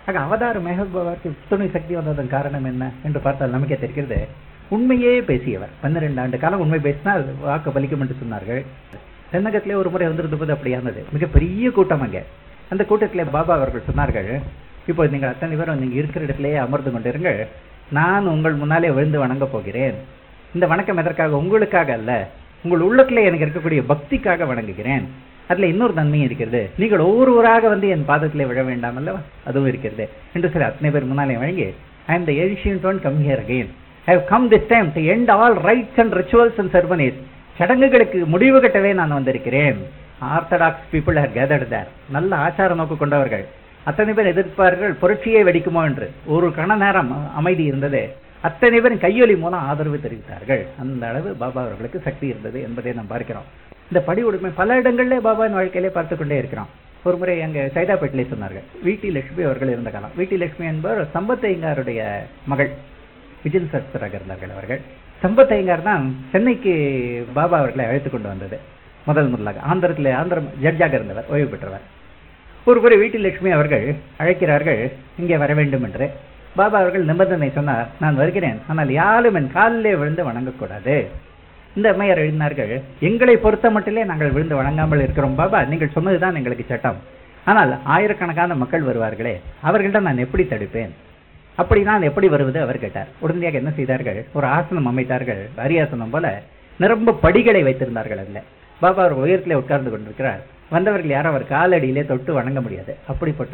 ஆக அவதார மெஹபூபாவுக்கு துணை சக்தி வந்ததன் காரணம் என்ன என்று பார்த்தால் நமக்கே தெரிகிறது. உண்மையே பேசியவர். 12 ஆண்டு காலம் உண்மை பேசினால் வாக்கு பலிக்கும் என்று சொன்னார்கள். தென்னகத்திலே ஒரு முறை வந்திருந்தபோது அப்படியானது. மிகப்பெரிய கூட்டம் அங்கே. அந்த கூட்டத்திலே பாபா அவர்கள் சொன்னார்கள், இப்போ நீங்கள் அத்தனை பேரும் நீங்க இருக்கிற இடத்திலேயே அமர்ந்து கொண்டிருங்கள், நான் உங்கள் முன்னாலே விழுந்து வணங்க போகிறேன். இந்த வணக்கம் எதற்காக? உங்களுக்காக அல்ல, உங்கள் உள்ளத்திலே எனக்கு இருக்கக்கூடிய பக்திக்காக வணங்குகிறேன். அதுல இன்னொரு நன்மையும் இருக்கிறது. நீங்கள் ஒவ்வொருவராக வந்து என் பாதத்திலே விழ வேண்டாம் அல்லவா, அதுவும் இருக்கிறது என்று சொல்லி அத்தனை பேர் முன்னாலே வழங்கி, I am the ancient one, come here again. I have come this time to end all rites and rituals and ceremonies. சடங்குகளுக்கு முடிவு கட்டவே நான் வந்திருக்கிறேன். Orthodox people have gathered there. நல்ல ஆச்சார நோக்கு கொண்டவர்கள். அத்தனை பேர் எதிர்ப்பார்கள் புரட்சியே வெடிக்குமோ என்று. ஒரு கண நேரம் அமைதி இருந்தது. அத்தனை பேரும் கையொலி மூலம் ஆதரவு தெரிவித்தார்கள். அந்த அளவு பாபா அவர்களுக்கு சக்தி இருந்தது என்பதை நாம் பார்க்கிறோம். இந்த படி உடுமை பல இடங்களிலே பாபாவின் வாழ்க்கையிலே பார்த்து கொண்டே இருக்கிறோம். ஒரு முறை அங்கே சைதாப்பேட்டிலே சொன்னார்கள், வீட்டி லட்சுமி அவர்கள் இருந்த காலம். வீட்டி லட்சுமி என்பவர் சம்பத் ஐயங்காருடைய மகள். விஜில் சரஸ்வராக இருந்தார்கள் அவர்கள். சம்பத் ஐயங்கார் தான் சென்னைக்கு பாபா அவர்களை அழைத்து கொண்டு வந்தது முதலாக. ஆந்திரம் ஜட்ஜாக இருந்தவர், ஓய்வு பெற்றவர். ஒரு முறை வீட்டி லட்சுமி அவர்கள் அழைக்கிறார்கள் இங்கே வர வேண்டும் என்று. பாபா அவர்கள் நிபந்தனை சொன்னார், நான் வருகிறேன், ஆனால் யாரும் என் காலிலே விழுந்து வணங்கக்கூடாது. இந்த அம்மையார் எழுதினார்கள், எங்களை பொறுத்த மட்டிலே நாங்கள் விழுந்து வணங்காமல் இருக்கிறோம் பாபா, நீங்கள் சொன்னதுதான் எங்களுக்கு சட்டம். ஆனால் ஆயிரக்கணக்கான மக்கள் வருவார்களே, அவர்களிடம் நான் எப்படி தடுப்பேன்? அப்படி நான் எப்படி வருவது? அவர் கேட்டார். உடனடியாக என்ன செய்தார்கள், ஒரு ஆசனம் அமைத்தார்கள், அரியாசனம் போல. நிரம்ப படிகளை வைத்திருந்தார்கள். அதில் பாபா அவர் உயரத்திலே உட்கார்ந்து கொண்டிருக்கிறார். வந்தவர்கள் யாரும் அவர் காலடியிலே தொட்டு வணங்க முடியாது. அப்படிப்பட்ட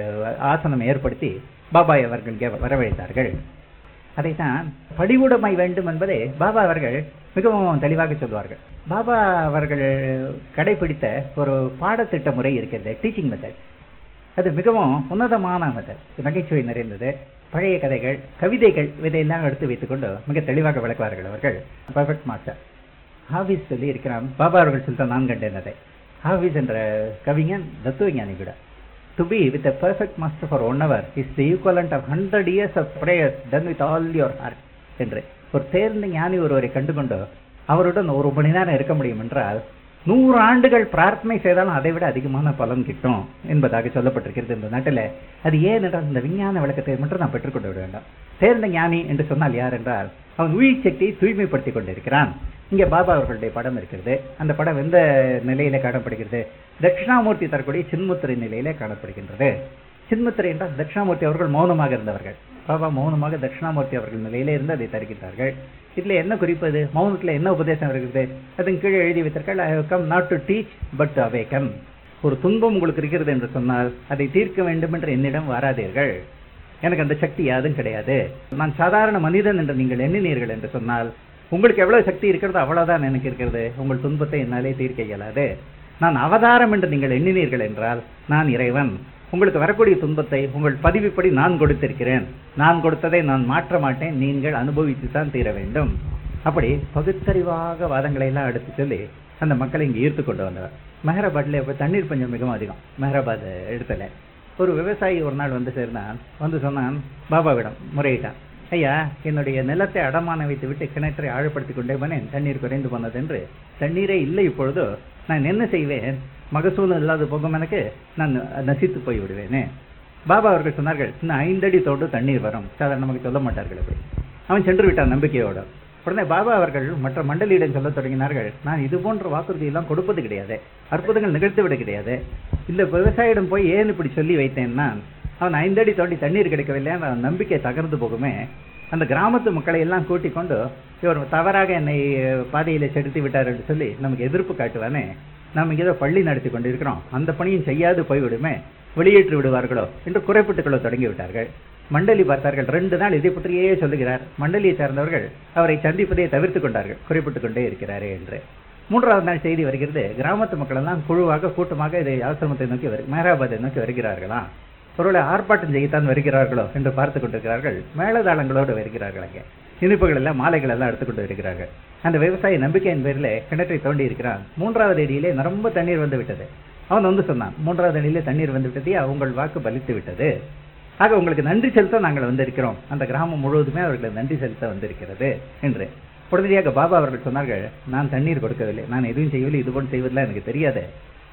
ஆசனம் ஏற்படுத்தி பாபா அவர்கள் வரவழைத்தார்கள். அதைத்தான் படிவுடைமை வேண்டும் என்பதை பாபா அவர்கள் மிகவும் தெளிவாக சொல்வார்கள். பாபா அவர்கள் கடைபிடித்த ஒரு பாடத்திட்ட முறை இருக்கிறது, டீச்சிங் மெத்தட். அது மிகவும் உன்னதமான மெத்தட், நகைச்சுவை நிறைந்தது. பழைய கதைகள், கவிதைகள் இதையெல்லாம் எடுத்து வைத்துக் கொண்டு மிக தெளிவாக விளக்குவார்கள் அவர்கள். பர்ஃபெக்ட் மாஸ்டர் ஹாஃபிஸ் சொல்லி இருக்கிறான். பாபா அவர்கள் சொல்லிட்டு நான் கண்டேன் அதை. ஹாஃபிஸ் என்ற கவிஞன் தத்துவஞானி கூட. To be with a perfect master for 1 hour is the equivalent of 100 years of prayers done with all your heart என்று. ஒரு தேர்ந்த ஞானி ஒருவரை கண்டுகொண்டு அவருடன் 1 மணி நேரம் இருக்க முடியும் என்றால் 100 ஆண்டுகள் பிரார்த்தனை செய்தாலும் அதை விட அதிகமான பலன் கிட்டும் என்பதாக சொல்லப்பட்டிருக்கிறது இந்த நாட்டில். அது ஏன் என்றால் இந்த விஞ்ஞான விளக்கத்தை மட்டும் நாம் பெற்றுக்கொண்டு விட வேண்டாம். தேர்ந்த ஞானி என்று சொன்னால் யார் என்றால் அவன் உயிர் சக்தியை தூய்மைப்படுத்திக் கொண்டிருக்கிறான். இங்கே பாபா அவர்களுடைய படம் இருக்கிறது. அந்த படம் எந்த நிலையில காணப்படுகிறது? தட்சிணாமூர்த்தி தரக்கூடிய சின்முத்திரை நிலையிலே காணப்படுகின்றது. சின்முத்திரை என்றால் தட்சிணாமூர்த்தி அவர்கள் மௌனமாக இருந்தவர்கள். பாபா மௌனமாக தட்சிணாமூர்த்தி அவர்கள் நிலையிலே இருந்து அதை தருகின்றார்கள். இதுல என்ன குறிப்பது? மௌனத்துல என்ன உபதேசம் இருக்குது? அதன் கீழே எழுதி வைத்தார்கள், I have come not to teach but to awaken. ஒரு துன்பம் உங்களுக்கு இருக்கிறது என்று சொன்னால் அதை தீர்க்க வேண்டும் என்று என்னிடம் வராதீர்கள். எனக்கு அந்த சக்தி யாதும் கிடையாது. நான் சாதாரண மனிதன் என்று நீங்கள் எண்ணினீர்கள் என்று சொன்னால் உங்களுக்கு எவ்வளவு சக்தி இருக்கிறதோ அவ்வளவுதான் எனக்கு இருக்கிறது. உங்கள் துன்பத்தை என்னாலே தீர்க்க இயலாது. நான் அவதாரம் என்று நீங்கள் எண்ணினீர்கள் என்றால் நான் இறைவன். உங்களுக்கு வரக்கூடிய துன்பத்தை உங்கள் பதிவுப்படி நான் கொடுத்திருக்கிறேன். நான் கொடுத்ததை நான் மாற்ற மாட்டேன். நீங்கள் அனுபவித்து தான் தீர வேண்டும். அப்படி பகுத்தறிவாக வாதங்களை எல்லாம் எடுத்து சொல்லி அந்த மக்களை இங்கே ஈர்த்து கொண்டு வந்தவர். மெஹராபாத்ல இப்போ தண்ணீர் பஞ்சம் மிகவும் அதிகம். மெஹராபாத் இடத்துல ஒரு விவசாயி ஒரு நாள் வந்து சேர்ந்தான். வந்து சொன்னான், பாபாவிடம் முறையிட்டான், ஐயா, என்னுடைய நிலத்தை அடமான வைத்து விட்டு கிணற்றை ஆழப்படுத்திக் கொண்டே போனேன், தண்ணீர் குறைந்து போனது என்று. தண்ணீரே இல்லை இப்பொழுதோ, நான் என்ன செய்வேன்? மகசூலம் இல்லாத போகும், எனக்கு நான் நசித்து போய் விடுவேனே. பாபா அவர்கள் சொன்னார்கள், இன்னும் 5 அடி தோண்டு தண்ணீர் வரும். சாதாரண நமக்கு சொல்ல மாட்டார்கள். அப்படி அவன் சென்று விட்டான் நம்பிக்கையோடு. உடனே பாபா அவர்கள் மற்ற மண்டலியிடம் சொல்ல தொடங்கினார்கள், நான் இது போன்ற வாக்குறுதி எல்லாம் கொடுப்பது கிடையாது, அற்புதங்கள் நிகழ்த்து விட கிடையாது. இந்த விவசாயிடம் போய் ஏன் இப்படி சொல்லி வைத்தேன்னா, அவன் 5 அடி தோண்டி தண்ணீர் கிடைக்கவில்லை, அவன் நம்பிக்கை தகர்ந்து போகுமே. அந்த கிராமத்து மக்களை எல்லாம் கூட்டிக் கொண்டு இவர் தவறாக என்னை பாதையில செலுத்தி விட்டார் என்று சொல்லி நமக்கு எதிர்ப்பு காட்டுவானே. நாம் இங்கே ஏதோ பள்ளி நடத்தி கொண்டிருக்கிறோம், அந்த பணியும் செய்யாது போய்விடுமே, வெளியேற்றி விடுவார்களோ என்று குறைப்பிட்டுக் கொள்ள தொடங்கி விட்டார்கள். மண்டலி பார்த்தார்கள், 2 நாள் இதை பற்றியே சொல்லுகிறார். மண்டலியை சார்ந்தவர்கள் அவரை சந்திப்பதை தவிர்த்து கொண்டார்கள், குறைப்பிட்டுக் கொண்டே இருக்கிறாரே என்று. 3வது நாள் செய்தி வருகிறது, கிராமத்து மக்கள் எல்லாம் குழுவாக கூட்டமாக இதை ஆசிரமத்தை நோக்கி மெஹராபாத்தை நோக்கி வருகிறார்களா, ஒருவேளை ஆர்ப்பாட்டம் செய்யத்தான் வருகிறார்களோ என்று பார்த்து கொண்டிருக்கிறார்கள். மேலதாளங்களோடு வருகிறார்கள். அங்கே இனிப்புகள் எல்லாம் மாலைகள் எல்லாம் எடுத்துக்கொண்டு வருகிறார்கள். அந்த விவசாயி நம்பிக்கையின் பேரில் கிணற்றை தோண்டி இருக்கிறான். 3வது அடியிலே ரொம்ப தண்ணீர் வந்து விட்டது. அவன் வந்து சொன்னான், 3வது அடியிலே தண்ணீர் வந்து விட்டது, உங்கள் வாக்கு பலித்து விட்டது. ஆக உங்களுக்கு நன்றி செலுத்த நாங்கள் வந்திருக்கிறோம். அந்த கிராமம் முழுவதுமே அவர்களுக்கு நன்றி செலுத்த வந்திருக்கிறது என்று. உடனடியாக பாபா அவர்கள் சொன்னார்கள், நான் தண்ணீர் கொடுக்கவில்லை, நான் எதுவும் செய்யவில்லை, இது போன்று செய்வதில்லை எனக்கு தெரியாது.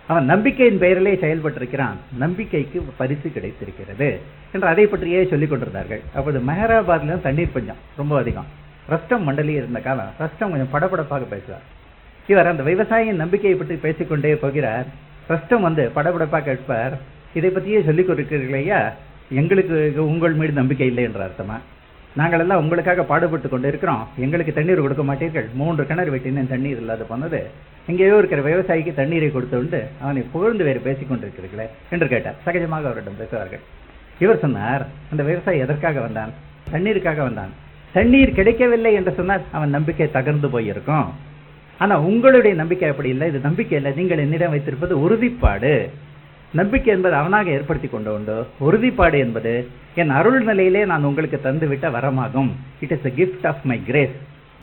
அவன் நம்பிக்கையின் பெயரிலே செயல்பட்டிருக்கிறான், நம்பிக்கைக்கு பரிசு கிடைத்திருக்கிறது என்று அதை பற்றியே சொல்லிக் கொண்டிருந்தார்கள். அப்போது மெஹராபாத்ல தண்ணீர் பஞ்சம் ரொம்ப அதிகம். ரஸ்டம் மண்டலி இருந்த காலம். ரஸ்டம் கொஞ்சம் படபடப்பாக பேசுவார். இவர் அந்த விவசாயியின் நம்பிக்கையை பற்றி பேசிக்கொண்டே போகிறார். ரஸ்டம் படபடப்பாக கேட்பார், இதை பற்றியே சொல்லிக் கொடுக்கிறீர்களையா, எங்களுக்கு உங்கள் மீது நம்பிக்கை இல்லை என்ற அர்த்தமா? நாங்கள் எல்லாம் உங்களுக்காக பாடுபட்டு கொண்டு இருக்கிறோம், எங்களுக்கு தண்ணீர் கொடுக்க மாட்டீர்கள், 3 கிணறு வெட்டினேன் தண்ணீர் இல்லாத போனது, எங்கேயோ இருக்கிற விவசாயிக்கு தண்ணீரை கொடுத்து அவனை புகழ்ந்து வேறு பேசிக் கொண்டிருக்கிறீர்களே என்று கேட்டார். சகஜமாக அவரிடம் பேசுவார்கள். இவர் சொன்னார், அந்த விவசாயி எதற்காக வந்தான்? தண்ணீருக்காக வந்தான். தண்ணீர் கிடைக்கவில்லை என்று சொன்னால் அவன் நம்பிக்கை தகர்ந்து போயிருக்கும். ஆனா உங்களுடைய நம்பிக்கை அப்படி இல்லை. இது நம்பிக்கை இல்லை, நீங்கள் என்னிடம் வைத்திருப்பது உறுதிப்பாடு. நம்பிக்கை என்பது அவனாக ஏற்படுத்தி கொண்டு உண்டு. உறுதிப்பாடு என்பது என் அருள் நிலையிலே நான் உங்களுக்கு தந்துவிட்ட வரமாகும். It is a gift of my grace.